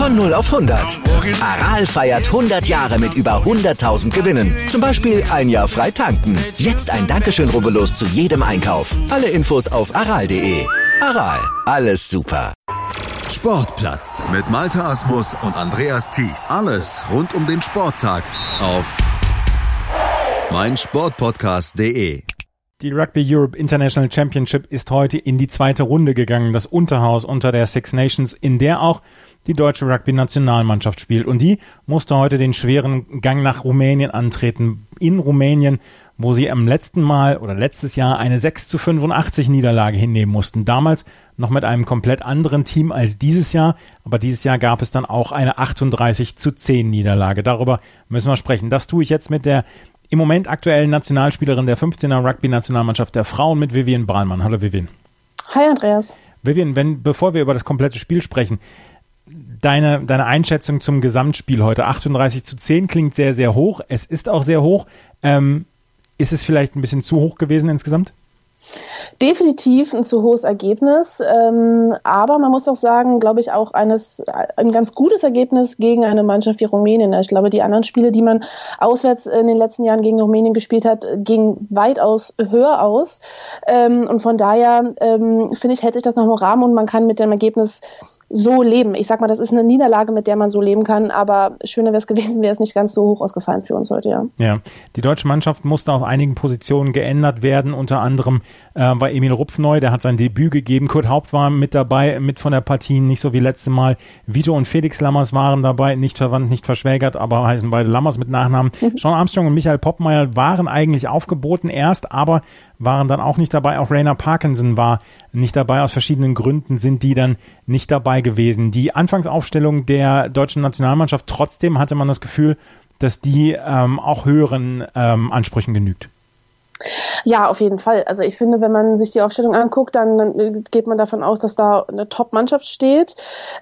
Von 0 auf 100. Aral feiert 100 Jahre mit über 100.000 Gewinnen. Zum Beispiel ein Jahr frei tanken. Jetzt ein Dankeschön, rubbellos zu jedem Einkauf. Alle Infos auf aral.de. Aral, alles super. Sportplatz mit Malte Asmus und Andreas Thies. Alles rund um den Sporttag auf meinsportpodcast.de. Die Rugby Europe International Championship ist heute in die zweite Runde gegangen, das Unterhaus unter der Six Nations, in der auch die deutsche Rugby-Nationalmannschaft spielt. Und die musste heute den schweren Gang nach Rumänien antreten. In Rumänien, wo sie letztes Jahr eine 6:85 Niederlage hinnehmen mussten. Damals noch mit einem komplett anderen Team als dieses Jahr. Aber dieses Jahr gab es dann auch eine 38:10 Niederlage. Darüber müssen wir sprechen. Das tue ich jetzt mit der im Moment aktuellen Nationalspielerin der 15er Rugby-Nationalmannschaft der Frauen, mit Vivian Brahlmann. Hallo Vivian. Hi Andreas. Vivian, bevor wir über das komplette Spiel sprechen, deine Einschätzung zum Gesamtspiel heute. 38:10 klingt sehr, sehr hoch. Es ist auch sehr hoch. Ist es vielleicht ein bisschen zu hoch gewesen insgesamt? Definitiv ein zu hohes Ergebnis, aber man muss auch sagen, glaube ich, auch ein ganz gutes Ergebnis gegen eine Mannschaft wie Rumänien. Ich glaube, die anderen Spiele, die man auswärts in den letzten Jahren gegen Rumänien gespielt hat, gingen weitaus höher aus. Und von daher, finde ich, hält sich das noch im Rahmen und man kann mit dem Ergebnis so leben. Ich sag mal, das ist eine Niederlage, mit der man so leben kann, aber schöner wäre es gewesen, wäre es nicht ganz so hoch ausgefallen für uns heute, ja. Ja, die deutsche Mannschaft musste auf einigen Positionen geändert werden, unter anderem war Emil Rupf neu, der hat sein Debüt gegeben, Kurt Haupt war mit dabei, mit von der Partie, nicht so wie letztes Mal. Vito und Felix Lammers waren dabei, nicht verwandt, nicht verschwägert, aber heißen beide Lammers mit Nachnamen. Sean Armstrong und Michael Poppmeier waren eigentlich aufgeboten erst, aber waren dann auch nicht dabei. Auch Rainer Parkinson war nicht dabei. Aus verschiedenen Gründen sind die dann nicht dabei gewesen. Die Anfangsaufstellung der deutschen Nationalmannschaft, trotzdem hatte man das Gefühl, dass die auch höheren Ansprüchen genügt. Ja, auf jeden Fall. Also ich finde, wenn man sich die Aufstellung anguckt, dann geht man davon aus, dass da eine Top-Mannschaft steht.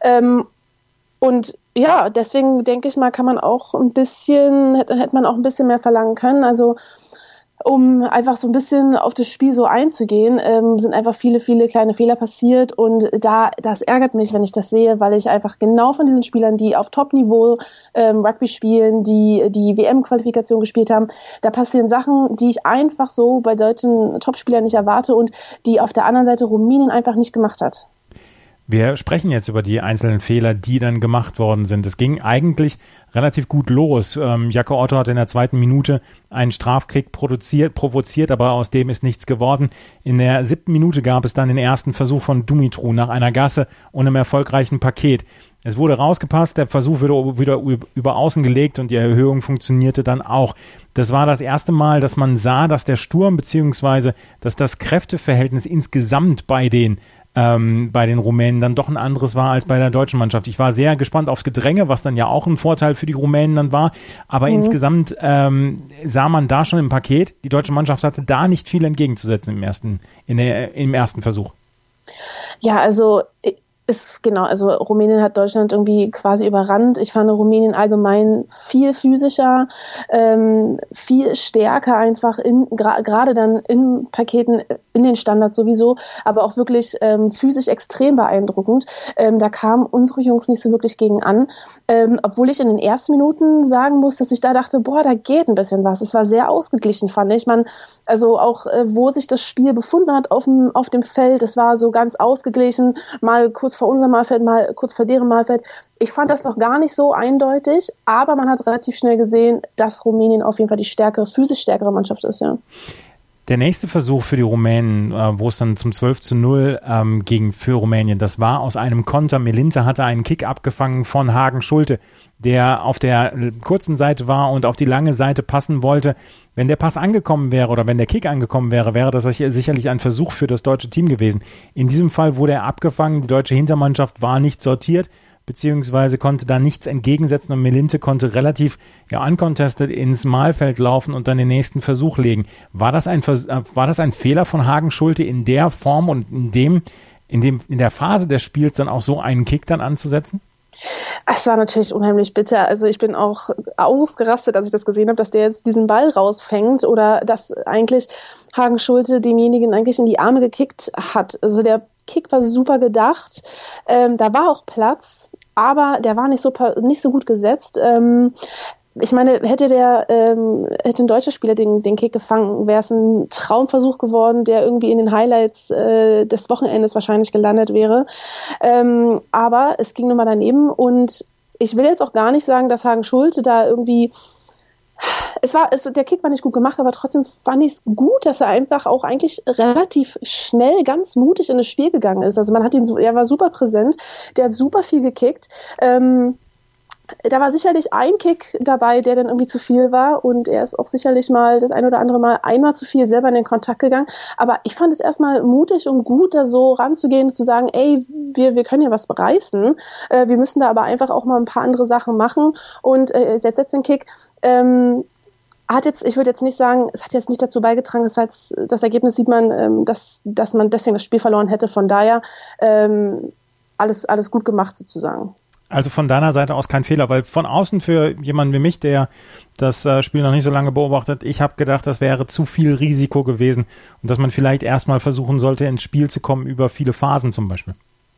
Und ja, deswegen denke ich mal, hätte man auch ein bisschen mehr verlangen können. Also um einfach so ein bisschen auf das Spiel so einzugehen, sind einfach viele, viele kleine Fehler passiert und das ärgert mich, wenn ich das sehe, weil ich einfach genau von diesen Spielern, die auf Top-Niveau Rugby spielen, die WM-Qualifikation gespielt haben, da passieren Sachen, die ich einfach so bei deutschen Topspielern nicht erwarte und die auf der anderen Seite Rumänien einfach nicht gemacht hat. Wir sprechen jetzt über die einzelnen Fehler, die dann gemacht worden sind. Es ging eigentlich relativ gut los. Jaco Otto hat in der 2. Minute einen Strafkick provoziert, aber aus dem ist nichts geworden. In der 7. Minute gab es dann den ersten Versuch von Dumitru nach einer Gasse und einem erfolgreichen Paket. Es wurde rausgepasst, der Versuch wurde wieder über außen gelegt und die Erhöhung funktionierte dann auch. Das war das erste Mal, dass man sah, dass der Sturm bzw. dass das Kräfteverhältnis insgesamt bei den Rumänen dann doch ein anderes war als bei der deutschen Mannschaft. Ich war sehr gespannt aufs Gedränge, was dann ja auch ein Vorteil für die Rumänen dann war. Aber insgesamt sah man da schon im Paket, die deutsche Mannschaft hatte da nicht viel entgegenzusetzen im ersten Versuch. Ja, also Rumänien hat Deutschland irgendwie quasi überrannt. Ich fand Rumänien allgemein viel physischer, viel stärker einfach, gerade dann in Paketen, in den Standards sowieso, aber auch wirklich physisch extrem beeindruckend. Da kamen unsere Jungs nicht so wirklich gegen an, obwohl ich in den ersten Minuten sagen muss, dass ich da dachte, da geht ein bisschen was. Es war sehr ausgeglichen, fand ich. Also auch, wo sich das Spiel befunden hat auf dem Feld, es war so ganz ausgeglichen, mal kurz vor unserem Mahlfeld, mal kurz vor deren Mahlfeld. Ich fand das noch gar nicht so eindeutig, aber man hat relativ schnell gesehen, dass Rumänien auf jeden Fall die physisch stärkere Mannschaft ist, ja. Der nächste Versuch für die Rumänen, wo es dann zum 12:0 ging für Rumänien, das war aus einem Konter. Melinte hatte einen Kick abgefangen von Hagen Schulte, der auf der kurzen Seite war und auf die lange Seite passen wollte. Wenn der Pass angekommen wäre oder wenn der Kick angekommen wäre, wäre das sicherlich ein Versuch für das deutsche Team gewesen. In diesem Fall wurde er abgefangen, die deutsche Hintermannschaft war nicht sortiert, beziehungsweise konnte da nichts entgegensetzen und Melinte konnte relativ uncontested ins Mahlfeld laufen und dann den nächsten Versuch legen. War das ein Fehler von Hagen Schulte in der Form und in der Phase des Spiels dann auch so einen Kick dann anzusetzen? Es war natürlich unheimlich bitter. Also ich bin auch ausgerastet, als ich das gesehen habe, dass der jetzt diesen Ball rausfängt oder dass eigentlich Hagen Schulte demjenigen eigentlich in die Arme gekickt hat. Also der Kick war super gedacht. Da war auch Platz, aber der war nicht so gut gesetzt. Ich meine, hätte ein deutscher Spieler den Kick gefangen, wäre es ein Traumversuch geworden, der irgendwie in den Highlights des Wochenendes wahrscheinlich gelandet wäre. Aber es ging nun mal daneben und ich will jetzt auch gar nicht sagen, dass Hagen Schulte da irgendwie der Kick war nicht gut gemacht, aber trotzdem fand ich es gut, dass er einfach auch eigentlich relativ schnell, ganz mutig in das Spiel gegangen ist. Also er war super präsent, der hat super viel gekickt. Da war sicherlich ein Kick dabei, der dann irgendwie zu viel war und er ist auch sicherlich mal das ein oder andere Mal einmal zu viel selber in den Kontakt gegangen. Aber ich fand es erstmal mutig und gut, da so ranzugehen und zu sagen, ey, wir können ja was reißen. Wir müssen da aber einfach auch mal ein paar andere Sachen machen und setzt jetzt den Kick. Ich würde jetzt nicht sagen, es hat jetzt nicht dazu beigetragen, das Ergebnis sieht man, dass man deswegen das Spiel verloren hätte. Von daher alles gut gemacht sozusagen. Also von deiner Seite aus kein Fehler, weil von außen für jemanden wie mich, der das Spiel noch nicht so lange beobachtet, ich habe gedacht, das wäre zu viel Risiko gewesen und dass man vielleicht erstmal versuchen sollte, ins Spiel zu kommen über viele Phasen zum Beispiel.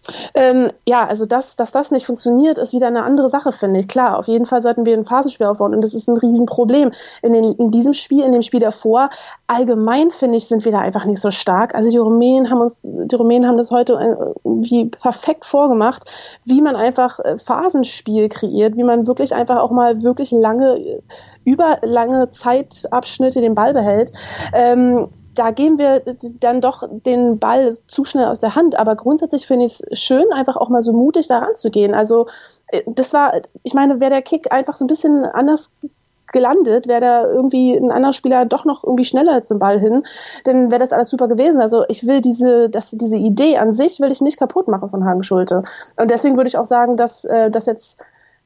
Also dass das nicht funktioniert, ist wieder eine andere Sache, finde ich. Klar, auf jeden Fall sollten wir ein Phasenspiel aufbauen und das ist ein Riesenproblem. In diesem Spiel, in dem Spiel davor, allgemein finde ich, sind wir da einfach nicht so stark. Also die Rumänen haben das heute wie perfekt vorgemacht, wie man einfach Phasenspiel kreiert, wie man wirklich einfach auch mal wirklich über lange Zeitabschnitte den Ball behält. Da geben wir dann doch den Ball zu schnell aus der Hand. Aber grundsätzlich finde ich es schön, einfach auch mal so mutig da ranzugehen. Also wäre der Kick einfach so ein bisschen anders gelandet, wäre da irgendwie ein anderer Spieler doch noch irgendwie schneller zum Ball hin, dann wäre das alles super gewesen. Also ich will diese Idee an sich will ich nicht kaputt machen von Hagen Schulte. Und deswegen würde ich auch sagen, dass das jetzt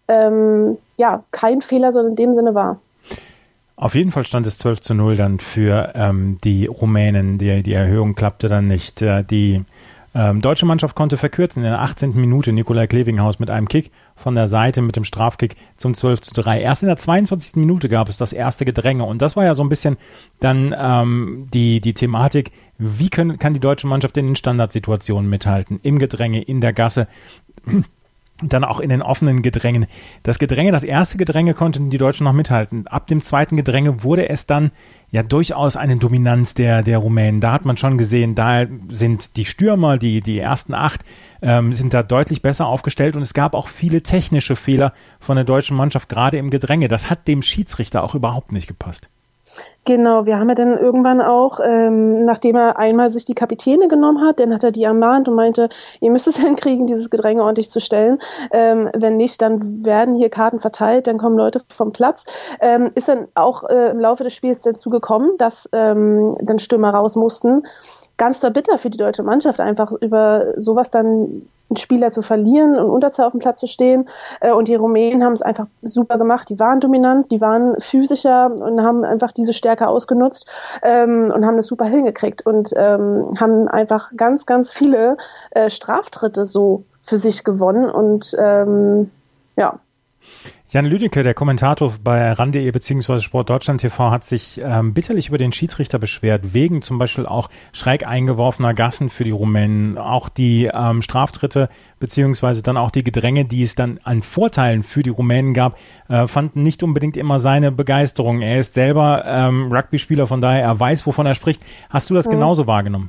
kein Fehler so in dem Sinne war. Auf jeden Fall stand es 12-0 dann für die Rumänen. Die Erhöhung klappte dann nicht. Die deutsche Mannschaft konnte verkürzen in der 18. Minute. Nikolai Klevinghaus mit einem Kick von der Seite mit dem Strafkick zum 12-3. Erst in der 22. Minute gab es das erste Gedränge. Und das war ja so ein bisschen dann die Thematik, wie kann die deutsche Mannschaft in den Standardsituationen mithalten? Im Gedränge, in der Gasse. Dann auch in den offenen Gedrängen. Das erste Gedränge konnten die Deutschen noch mithalten. Ab dem zweiten Gedränge wurde es dann ja durchaus eine Dominanz der Rumänen. Da hat man schon gesehen, da sind die Stürmer, die ersten 8, sind da deutlich besser aufgestellt und es gab auch viele technische Fehler von der deutschen Mannschaft, gerade im Gedränge. Das hat dem Schiedsrichter auch überhaupt nicht gepasst. Genau, wir haben ja dann irgendwann auch, nachdem er einmal sich die Kapitäne genommen hat, dann hat er die ermahnt und meinte, ihr müsst es hinkriegen, dieses Gedränge ordentlich zu stellen. Wenn nicht, dann werden hier Karten verteilt, dann kommen Leute vom Platz. Ist dann auch im Laufe des Spiels dazu gekommen, dass dann Stürmer raus mussten. Ganz bitter für die deutsche Mannschaft, einfach über sowas dann einen Spieler zu verlieren und Unterzahl auf dem Platz zu stehen. Und die Rumänen haben es einfach super gemacht. Die waren dominant, die waren physischer und haben einfach diese Stärke ausgenutzt und haben das super hingekriegt und haben einfach ganz, ganz viele Straftritte so für sich gewonnen. Und Jan Lüdecke, der Kommentator bei RAN.de bzw. Sport Deutschland TV, hat sich bitterlich über den Schiedsrichter beschwert, wegen zum Beispiel auch schräg eingeworfener Gassen für die Rumänen, auch die Straftritte bzw. dann auch die Gedränge, die es dann an Vorteilen für die Rumänen gab, fanden nicht unbedingt immer seine Begeisterung. Er ist selber Rugby-Spieler, von daher er weiß, wovon er spricht. Hast du das genauso wahrgenommen?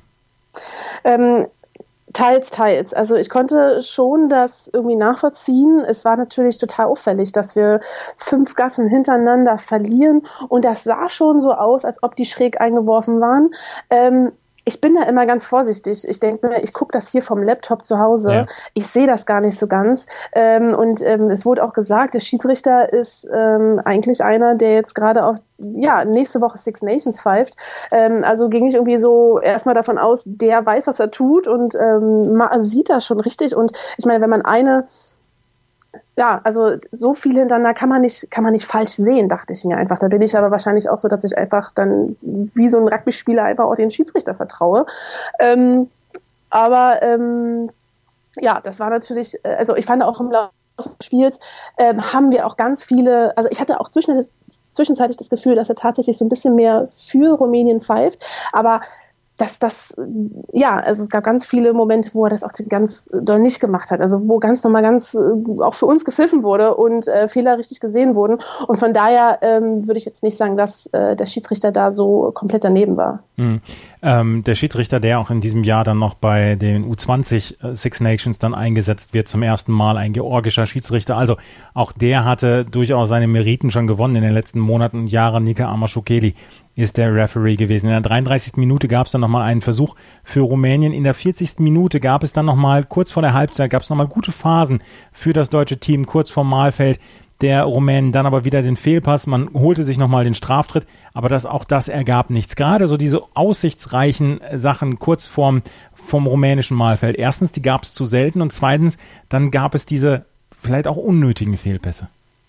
Teils. Also ich konnte schon das irgendwie nachvollziehen. Es war natürlich total auffällig, dass wir 5 Gassen hintereinander verlieren und das sah schon so aus, als ob die schräg eingeworfen waren. Ich bin da immer ganz vorsichtig. Ich denke mir, ich gucke das hier vom Laptop zu Hause. Ja. Ich sehe das gar nicht so ganz. Es wurde auch gesagt, der Schiedsrichter ist eigentlich einer, der jetzt gerade auch nächste Woche Six Nations pfeift. Also ging ich irgendwie so erstmal davon aus, der weiß, was er tut und sieht das schon richtig. Und ich meine, wenn man also so viel hintereinander kann man nicht falsch sehen, dachte ich mir einfach. Da bin ich aber wahrscheinlich auch so, dass ich einfach dann wie so ein Rugby-Spieler einfach auch den Schiedsrichter vertraue. Das war natürlich, also ich fand auch im Laufe des Spiels haben wir auch ganz viele, also ich hatte auch zwischenzeitlich das Gefühl, dass er tatsächlich so ein bisschen mehr für Rumänien pfeift, aber also es gab ganz viele Momente, wo er das auch ganz doll nicht gemacht hat, also wo ganz normal auch für uns gepfiffen wurde und Fehler richtig gesehen wurden. Und von daher würde ich jetzt nicht sagen, dass der Schiedsrichter da so komplett daneben war. Der Schiedsrichter, der auch in diesem Jahr dann noch bei den U20 Six Nations dann eingesetzt wird, zum ersten Mal ein georgischer Schiedsrichter, also auch der hatte durchaus seine Meriten schon gewonnen in den letzten Monaten und Jahren. Nika Amashukeli ist der Referee gewesen. In der 33. Minute gab es dann nochmal einen Versuch für Rumänien. In der 40. Minute gab es dann nochmal, kurz vor der Halbzeit, gab es nochmal gute Phasen für das deutsche Team, kurz vorm Mahlfeld der Rumänen, dann aber wieder den Fehlpass. Man holte sich nochmal den Straftritt, aber auch das ergab nichts. Gerade so diese aussichtsreichen Sachen kurz vom rumänischen Mahlfeld. Erstens, die gab es zu selten und zweitens, dann gab es diese vielleicht auch unnötigen Fehlpässe.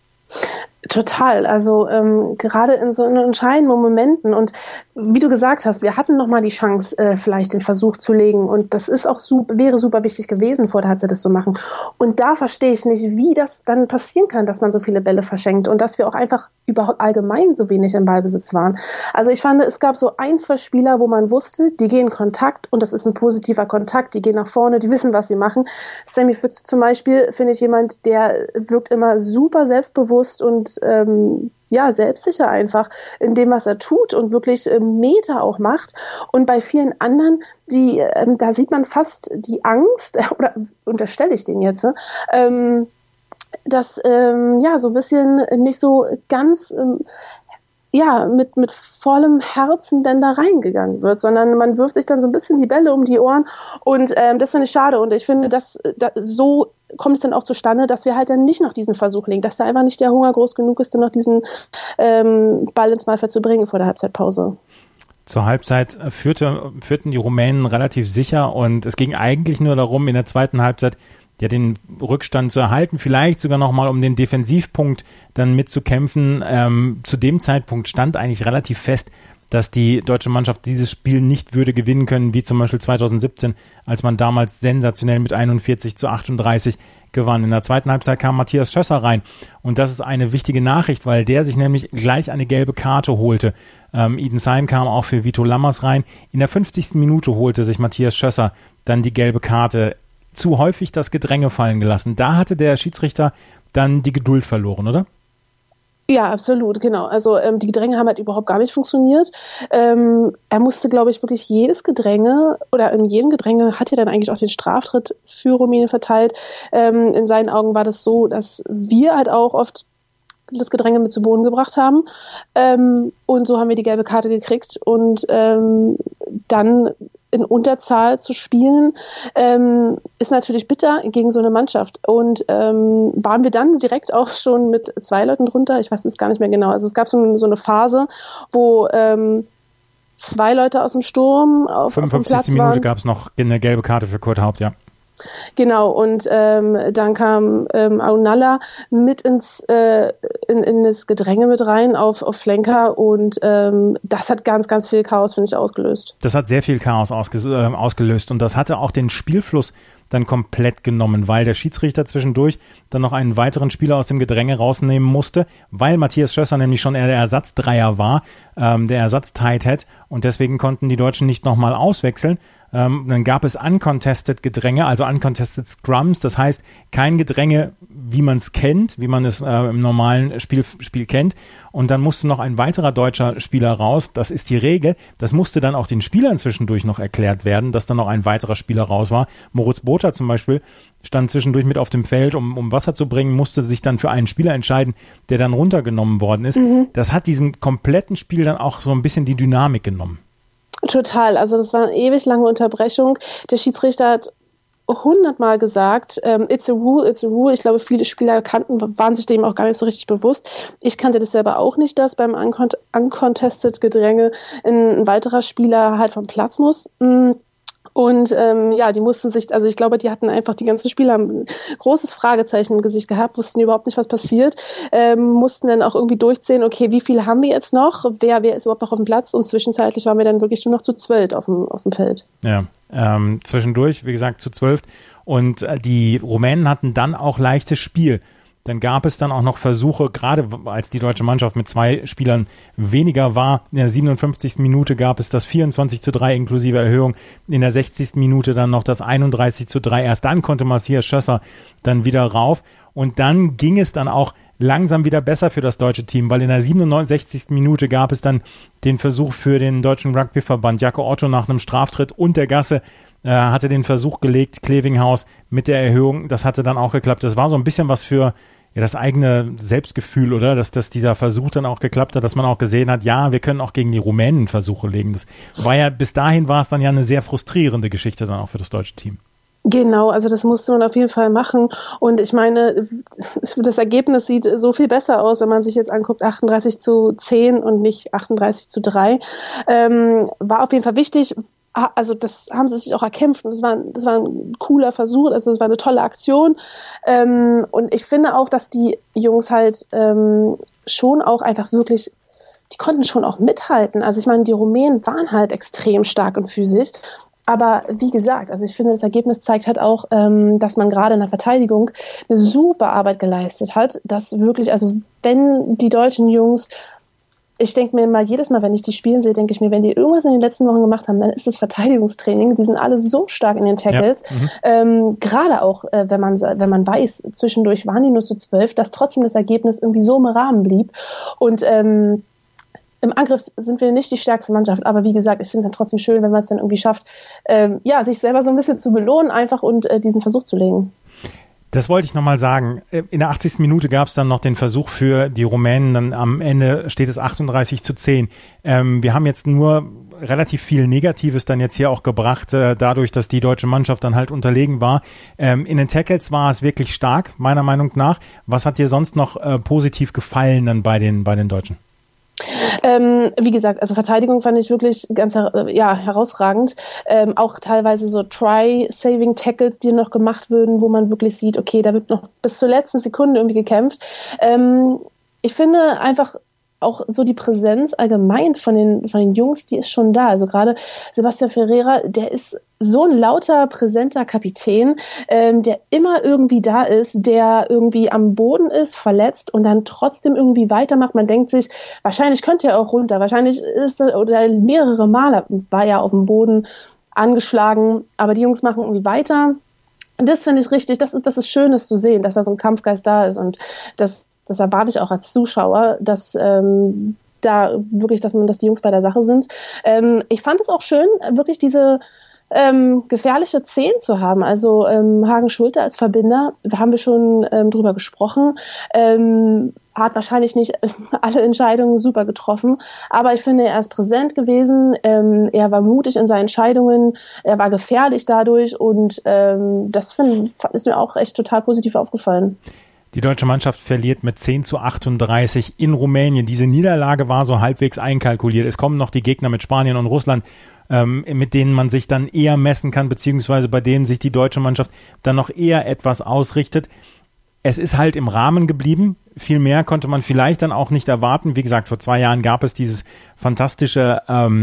Total, also gerade in so entscheidenden Momenten und wie du gesagt hast, wir hatten nochmal die Chance, vielleicht den Versuch zu legen und das ist auch wäre super wichtig gewesen, vor der Halbzeit das zu machen. Und da verstehe ich nicht, wie das dann passieren kann, dass man so viele Bälle verschenkt und dass wir auch einfach überhaupt allgemein so wenig im Ballbesitz waren. Also ich fand, es gab so 1-2 Spieler, wo man wusste, die gehen in Kontakt und das ist ein positiver Kontakt, die gehen nach vorne, die wissen, was sie machen. Sami Füchse zum Beispiel, finde ich jemand, der wirkt immer super selbstbewusst und selbstsicher einfach in dem, was er tut und wirklich Meter auch macht. Und bei vielen anderen, da sieht man fast die Angst, oder unterstelle ich den jetzt, dass so ein bisschen nicht so ganz mit vollem Herzen denn da reingegangen wird, sondern man wirft sich dann so ein bisschen die Bälle um die Ohren und das finde ich schade und ich finde, dass so kommt es dann auch zustande, dass wir halt dann nicht noch diesen Versuch legen, dass da einfach nicht der Hunger groß genug ist, dann noch diesen Ball ins Mahlfeld zu bringen vor der Halbzeitpause. Zur Halbzeit führten die Rumänen relativ sicher und es ging eigentlich nur darum, in der zweiten Halbzeit den Rückstand zu erhalten, vielleicht sogar nochmal um den Defensivpunkt dann mitzukämpfen. Zu dem Zeitpunkt stand eigentlich relativ fest, dass die deutsche Mannschaft dieses Spiel nicht würde gewinnen können, wie zum Beispiel 2017, als man damals sensationell mit 41-38 gewann. In der zweiten Halbzeit kam Matthias Schösser rein und das ist eine wichtige Nachricht, weil der sich nämlich gleich eine gelbe Karte holte. Eden Syme kam auch für Vito Lammers rein. In der 50. Minute holte sich Matthias Schösser dann die gelbe Karte. Zu häufig das Gedränge fallen gelassen. Da hatte der Schiedsrichter dann die Geduld verloren, oder? Ja, absolut, genau. Also die Gedränge haben halt überhaupt gar nicht funktioniert. Er musste, glaube ich, wirklich jedes Gedränge oder in jedem Gedränge hat er dann eigentlich auch den Straftritt für Rumänien verteilt. In seinen Augen war das so, dass wir halt auch oft das Gedränge mit zu Boden gebracht haben. Und so haben wir die gelbe Karte gekriegt und dann in Unterzahl zu spielen, ist natürlich bitter gegen so eine Mannschaft. Und waren wir dann direkt auch schon mit 2 Leuten drunter? Ich weiß es gar nicht mehr genau. Also es gab so eine Phase, wo 2 Leute aus dem Sturm auf dem Platz waren. 55. Minute gab es noch eine gelbe Karte für Kurt Haupt, ja. Genau, und dann kam Aunala mit in das Gedränge mit rein auf Flenker und das hat ganz, ganz viel Chaos, finde ich, ausgelöst. Das hat sehr viel Chaos ausgelöst und das hatte auch den Spielfluss dann komplett genommen, weil der Schiedsrichter zwischendurch dann noch einen weiteren Spieler aus dem Gedränge rausnehmen musste, weil Matthias Schösser nämlich schon eher der Ersatzdreier war, der Ersatz-Tight-Head und deswegen konnten die Deutschen nicht nochmal auswechseln. Dann gab es uncontested Gedränge, also uncontested Scrums, das heißt kein Gedränge, wie man es kennt, wie man es im normalen Spiel kennt und dann musste noch ein weiterer deutscher Spieler raus, das ist die Regel, das musste dann auch den Spielern zwischendurch noch erklärt werden, dass dann noch ein weiterer Spieler raus war. Moritz Botha zum Beispiel stand zwischendurch mit auf dem Feld, um Wasser zu bringen, musste sich dann für einen Spieler entscheiden, der dann runtergenommen worden ist. Das hat diesem kompletten Spiel dann auch so ein bisschen die Dynamik genommen. Total, also das war eine ewig lange Unterbrechung. Der Schiedsrichter hat 100-mal gesagt, it's a rule, it's a rule. Ich glaube, viele Spieler waren sich dem auch gar nicht so richtig bewusst. Ich kannte das selber auch nicht, dass beim uncontested Gedränge ein weiterer Spieler halt vom Platz muss. Und die mussten sich, also ich glaube, die hatten einfach, die ganzen Spieler haben ein großes Fragezeichen im Gesicht gehabt, wussten überhaupt nicht, was passiert, mussten dann auch irgendwie durchsehen, okay, wie viele haben wir jetzt noch, wer ist überhaupt noch auf dem Platz und zwischenzeitlich waren wir dann wirklich nur noch zu 12 auf dem Feld. Ja, zwischendurch, wie gesagt, zu 12 und die Rumänen hatten dann auch leichtes Spiel. Dann gab es dann auch noch Versuche, gerade als die deutsche Mannschaft mit 2 Spielern weniger war. In der 57. Minute gab es das 24:3 inklusive Erhöhung. In der 60. Minute dann noch das 31:3. Erst dann konnte Matthias Schösser dann wieder rauf. Und dann ging es dann auch langsam wieder besser für das deutsche Team, weil in der 67. Minute gab es dann den Versuch für den Deutschen Rugbyverband. Jaco Otto nach einem Straftritt und der Gasse hatte den Versuch gelegt, Klevinghaus mit der Erhöhung. Das hatte dann auch geklappt. Das war so ein bisschen was für das eigene Selbstgefühl, oder? Dass dieser Versuch dann auch geklappt hat, dass man auch gesehen hat, ja, wir können auch gegen die Rumänen Versuche legen. Das war ja, bis dahin war es dann ja eine sehr frustrierende Geschichte dann auch für das deutsche Team. Genau, also das musste man auf jeden Fall machen und ich meine, das Ergebnis sieht so viel besser aus, wenn man sich jetzt anguckt, 38:10 und nicht 38:3. War auf jeden Fall wichtig. Also das haben sie sich auch erkämpft und das war ein cooler Versuch, also das war eine tolle Aktion und ich finde auch, dass die Jungs halt schon auch einfach wirklich, die konnten schon auch mithalten. Also ich meine, die Rumänen waren halt extrem stark und physisch, aber wie gesagt, also ich finde, das Ergebnis zeigt halt auch, dass man gerade in der Verteidigung eine super Arbeit geleistet hat, dass wirklich, also wenn die deutschen Jungs, ich denke mir immer, jedes Mal, wenn ich die spielen sehe, denke ich mir, wenn die irgendwas in den letzten Wochen gemacht haben, dann ist es Verteidigungstraining. Die sind alle so stark in den Tackles. Ja. Gerade auch, wenn man weiß, zwischendurch waren die nur zu 12, dass trotzdem das Ergebnis irgendwie so im Rahmen blieb. Und im Angriff sind wir nicht die stärkste Mannschaft. Aber wie gesagt, ich finde es dann trotzdem schön, wenn man es dann irgendwie schafft, sich selber so ein bisschen zu belohnen einfach und diesen Versuch zu legen. Das wollte ich nochmal sagen. In der 80. Minute gab es dann noch den Versuch für die Rumänen. Dann am Ende steht es 38:10. Wir haben jetzt nur relativ viel Negatives dann jetzt hier auch gebracht, dadurch, dass die deutsche Mannschaft dann halt unterlegen war. In den Tackles war es wirklich stark, meiner Meinung nach. Was hat dir sonst noch positiv gefallen dann bei den Deutschen? Wie gesagt, also Verteidigung fand ich wirklich ganz herausragend. Auch teilweise so Try-Saving-Tackles, die noch gemacht würden, wo man wirklich sieht, okay, da wird noch bis zur letzten Sekunde irgendwie gekämpft. Ich finde einfach auch so die Präsenz allgemein von den Jungs, die ist schon da. Also gerade Sebastian Ferreira, der ist so ein lauter, präsenter Kapitän, der immer irgendwie da ist, der irgendwie am Boden ist, verletzt und dann trotzdem irgendwie weitermacht. Man denkt sich, wahrscheinlich könnte er auch runter, wahrscheinlich ist er, oder mehrere Male war er auf dem Boden angeschlagen, aber die Jungs machen irgendwie weiter. Und das finde ich richtig, das ist Schönes zu sehen, dass da so ein Kampfgeist da ist und das erwarte ich auch als Zuschauer, dass da wirklich, dass die Jungs bei der Sache sind. Ich fand es auch schön, wirklich diese gefährliche 10 zu haben. Also Hagen Schulte als Verbinder, da haben wir schon drüber gesprochen, hat wahrscheinlich nicht alle Entscheidungen super getroffen, aber ich finde, er ist präsent gewesen, er war mutig in seinen Entscheidungen, er war gefährlich dadurch und das ist mir auch echt total positiv aufgefallen. Die deutsche Mannschaft verliert mit 10:38 in Rumänien. Diese Niederlage war so halbwegs einkalkuliert. Es kommen noch die Gegner mit Spanien und Russland, mit denen man sich dann eher messen kann, beziehungsweise bei denen sich die deutsche Mannschaft dann noch eher etwas ausrichtet. Es ist halt im Rahmen geblieben. Viel mehr konnte man vielleicht dann auch nicht erwarten. Wie gesagt, vor 2 Jahren gab es dieses fantastische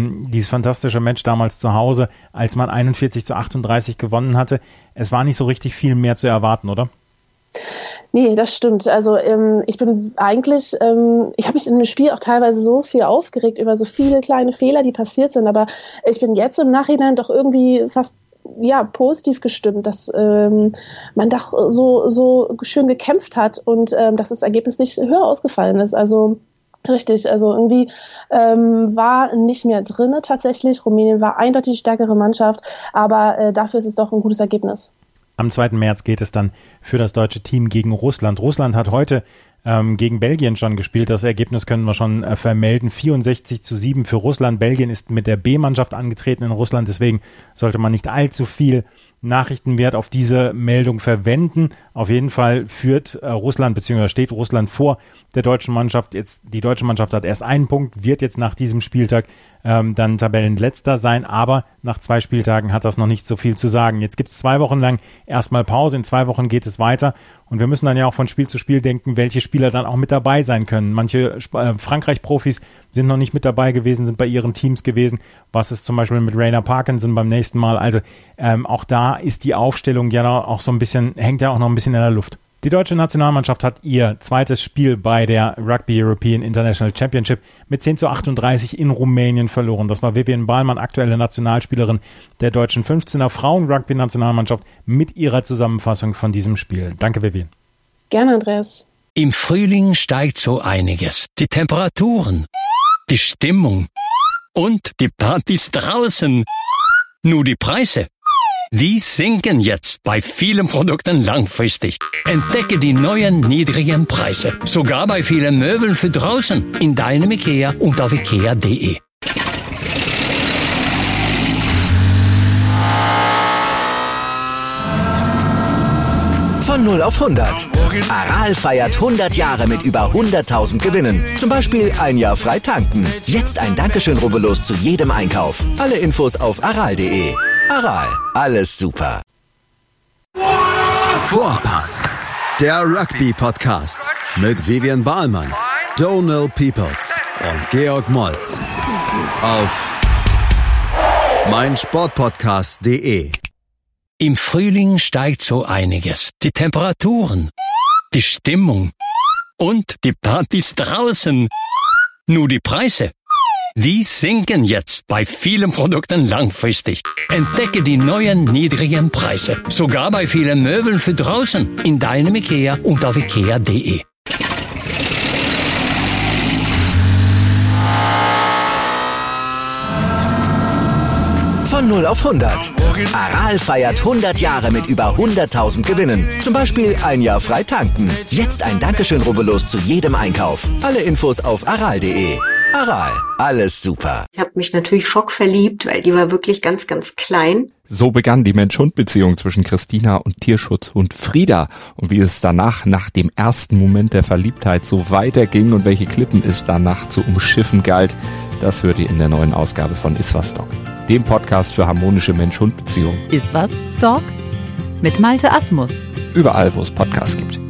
Match damals zu Hause, als man 41:38 gewonnen hatte. Es war nicht so richtig viel mehr zu erwarten, oder? Nee, das stimmt. Also ich bin eigentlich, ich habe mich in dem Spiel auch teilweise so viel aufgeregt über so viele kleine Fehler, die passiert sind, aber ich bin jetzt im Nachhinein doch irgendwie fast positiv gestimmt, dass man doch so schön gekämpft hat und dass das Ergebnis nicht höher ausgefallen ist. Also richtig, also irgendwie war nicht mehr drin tatsächlich. Rumänien war eindeutig die stärkere Mannschaft, aber dafür ist es doch ein gutes Ergebnis. Am 2. März geht es dann für das deutsche Team gegen Russland. Russland hat heute gegen Belgien schon gespielt. Das Ergebnis können wir schon vermelden. 64:7 für Russland. Belgien ist mit der B-Mannschaft angetreten in Russland. Deswegen sollte man nicht allzu viel Nachrichtenwert auf diese Meldung verwenden. Auf jeden Fall führt Russland bzw. steht Russland vor der deutschen Mannschaft. Die deutsche Mannschaft hat erst einen Punkt, wird jetzt nach diesem Spieltag dann Tabellenletzter sein, aber nach 2 Spieltagen hat das noch nicht so viel zu sagen. Jetzt gibt es 2 Wochen lang erstmal Pause, in 2 Wochen geht es weiter und wir müssen dann ja auch von Spiel zu Spiel denken, welche Spieler dann auch mit dabei sein können. Manche Frankreich-Profis sind noch nicht mit dabei gewesen, sind bei ihren Teams gewesen. Was ist zum Beispiel mit Rainer Parkinson beim nächsten Mal? Also auch da ist die Aufstellung ja auch so ein bisschen, hängt ja auch noch ein bisschen in der Luft. Die deutsche Nationalmannschaft hat ihr zweites Spiel bei der Rugby European International Championship mit 10:38 in Rumänien verloren. Das war Vivian Ballmann, aktuelle Nationalspielerin der deutschen 15er Frauen-Rugby-Nationalmannschaft, mit ihrer Zusammenfassung von diesem Spiel. Danke, Vivian. Gerne, Andreas. Im Frühling steigt so einiges. Die Temperaturen, die Stimmung und die Partys draußen. Nur die Preise, die sinken jetzt bei vielen Produkten langfristig. Entdecke die neuen niedrigen Preise, sogar bei vielen Möbeln für draußen, in deinem IKEA und auf ikea.de. Von 0 auf 100. Aral feiert 100 Jahre mit über 100.000 Gewinnen. Zum Beispiel ein Jahr frei tanken. Jetzt ein Dankeschön, rubbellos zu jedem Einkauf. Alle Infos auf aral.de. Aral, alles super. Vorpass, der Rugby-Podcast mit Vivian Ballmann, Donald Peoples und Georg Moltz auf meinsportpodcast.de. Im Frühling steigt so einiges. Die Temperaturen, die Stimmung und die Partys draußen. Nur die Preise, die sinken jetzt bei vielen Produkten langfristig. Entdecke die neuen niedrigen Preise, sogar bei vielen Möbeln für draußen, in deinem IKEA und auf ikea.de. Von 0 auf 100. Aral feiert 100 Jahre mit über 100.000 Gewinnen. Zum Beispiel ein Jahr frei tanken. Jetzt ein Dankeschön, rubbellos zu jedem Einkauf. Alle Infos auf aral.de. Aral, alles super. Ich habe mich natürlich schockverliebt, weil die war wirklich ganz, ganz klein. So begann die Mensch-Hund-Beziehung zwischen Christina und Tierschutzhund Frieda. Und wie es danach, nach dem ersten Moment der Verliebtheit, so weiterging und welche Klippen es danach zu umschiffen galt, das hört ihr in der neuen Ausgabe von Iswas Dog, dem Podcast für harmonische Mensch-Hund-Beziehungen. Iswas Dog? Mit Malte Asmus. Überall, wo es Podcasts gibt.